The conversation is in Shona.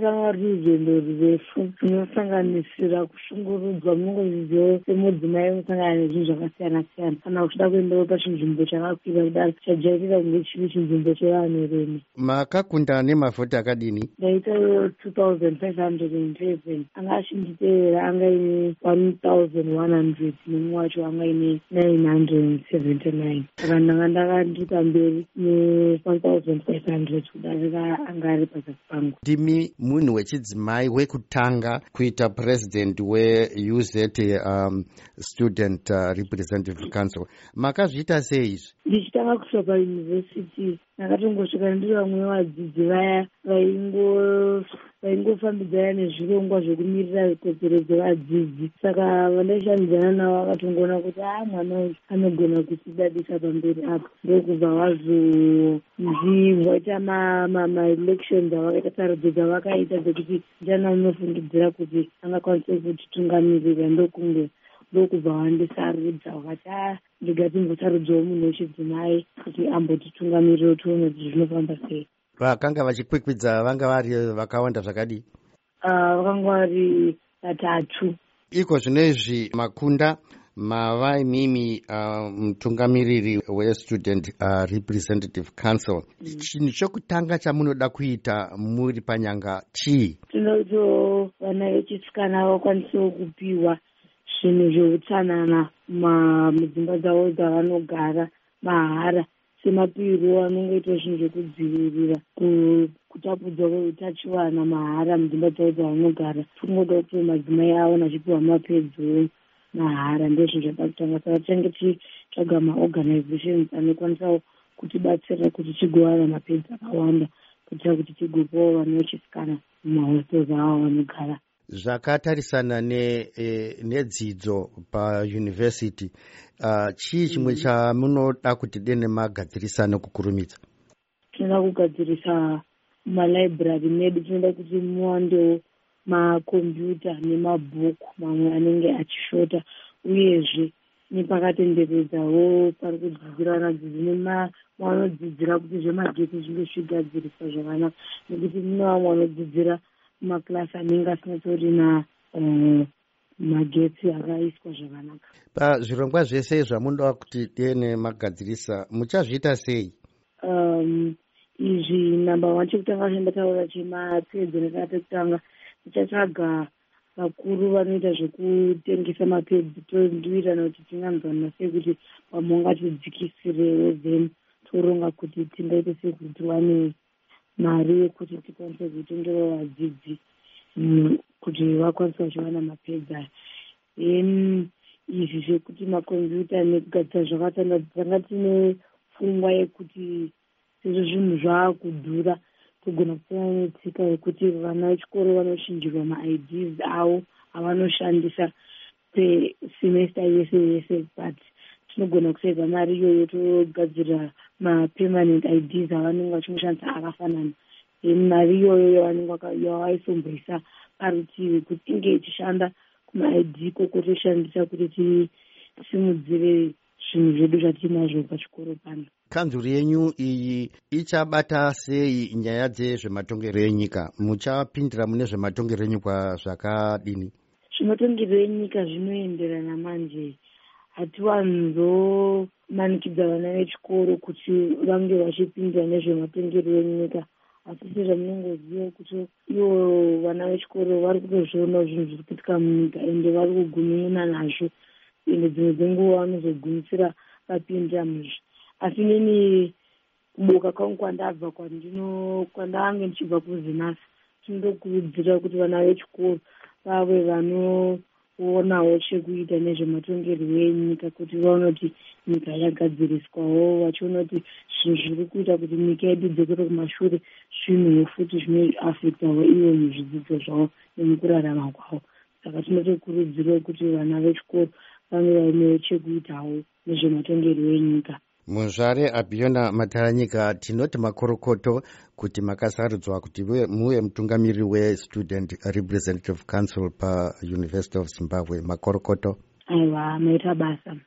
ranga ruzendo rurefu runosanganisira kushungurudzwa munongozizivo semudzimai unosangana nezvinhu zvakasiyana siyana. Kana uchida kuendawo pachinzvimbo chakakwira kudaro chajairira kunge chiri chinzvimbo chevanhurume. Makakunda nemavhoti akadini? Ndaita 2511. anga achinditeera anga ine 1100 nemumwe wacho anga ine 979. Saka ndanga ndakandipa mberi ne1500 kudarika anga ari pazasi pangu. Ndimi munhu wechidzimai wekutanga kuita president we-UZ Student Representative Council. Makazviita sei izvi? Ndichitanga kusvika payunivhesiti ndakatongosvika ndiri vamwe vadzidzi vaya vaingofambidzana nezvirongwa zvekumirira kodzero dzevadzidzi. Saka vandaishandidzana navo vakatongoona kuti mwana uyu anogona kutidadisa pamberi apo. Ndokubva vaita ma-elections avakaita sarudzo dzavakaita dzekuti ndiani unofungidzira kuti angakwanisa kutitungamirira. Ndokubva vandisarudza vakati ndega timbosarudzawo munhu wechidzimai kuti ambotitungamirira tione kuti zvinofamba sei. Vakanga vachikwikwidza vanga vari vakawanda zvakadii? Vakanga vari 3. Iko zvinezvi makunda mava imimi mutungamiriri we-Student Representative Council. Chinhu chokutanga chamunoda kuita muri panyanga chii? Tinoda kuti vana vechisikana vakwanisewo kupiwa zvinhu zveutsanana mudzimba dzavo dzavanogara mahara, semapiro anongoita zvinhu zvekudzivirira kutapudzwa kweutachiwana mahara mudzimba dzavo dzavanogara. Tingoda kuti madzimai avo achipiwa mapedzo mahara ndezvo zvada kutanga. Saka tinenge tichitsvaga maorganizations anokwanisawo kutibatsira kuti tigowana mapedzo akawanda kuitira kuti tigopawo vana vechisikana mumahostels avo vanogara. Zvakatarisana nedzidzo payunivhesiti, chii chimwe chamunoda kuti dene magadzirisane kukurumidza? Tinoda kugadzirisa malaibhurari medu. Tinoda kuti muwandewo makombiyuta nemabhuku mamwe anenge achishota, uyezve nepakatenderedzawo pari kudzidzira vanadzidzi vanodzidzira kuti zvemagetsi zvinge zvigadziriswa zvakanaka, nekuti mune vamwe vanodzidzira maklasi anenge asinatorina magetsi akaiswa zvakanaka. Pazvirongwa zvese zvamunoda kuti dene magadzirisa muchazviita sei? Izvi namba 1 chekutanga chandataura chemapedzo nekatokutanga tichatsvaga vakuru vanoita zvekutengesa mapedzo tondivirana kuti tinganzwana sei kuti vamwe ngatidzikisirewo then toronga kuti tingaite sei kuti tiwane mari yekuti tikwanise kutengera vadzidzi kuti vakwanise kuchiwana mapedzo aya. Then izvi zvekuti makombiyuta nekugadzira zvakatanga tine pfungwa yekuti sezvo zvinhu zvaakudhura togona kusiyana netsika yekuti vana vechikoro vanoshinjirwa ma-IDs avo avanoshandisa semester yese but tinogona kusevha mari iyoyo togadzira ma-permanent IDs avanenge vachinoshandisa akafanana. Then mari iyoyo yavaisomboisa parutivi kuti inge ichishanda kuma-ID koko toshandisa kuti tisimudzire zvinhu zvedu zvatinazvo pachikoro pano. Kanzuru yenyu iyi ichabata sei nyaya dzezvematongero enyika? Muchapindira mune zvematongero enyika zvakadini? Zvematongero enyika zvinoenderana manje. Hatiwanzomanikidza vana vechikoro kuti vange vachipindira nezvematongero enyika, asi sezvamunongoziva kuti ivo vana vechikoro vari kutozviona zvinhu zviri kuitika munyika ende vari kugunun'una nazvo, ende dzimwe dzenguva vanozogumisira vapindira muzvi. Asi neni kuboka kwangu kwandabva kwandange ndichibva kuzinasi, tinotokurudzira kuti vana vechikoro vave vanoonawo chekuita nezvematongero enyika, kuti vaone kuti nyika yagadziriswawo, vachiona kuti zvinhu zviri kuita kuti nyika yedu dzekere kumashure zvinhuwo futi zvinoafektawo ivo muzvidzidzo zvavo nemukurarama kwavo. Saka tinotokurudzira kuti vana vechikoro vange vaine chekuitawo nezvematongero enyika. Munzvare Abhiona Mataranyika, tinoti makorokoto kuti makasarudzwa kuti muve mutungamiriri we-Student Representative Council pa University of Zimbabwe. Makorokoto. Aiwa, maita basa.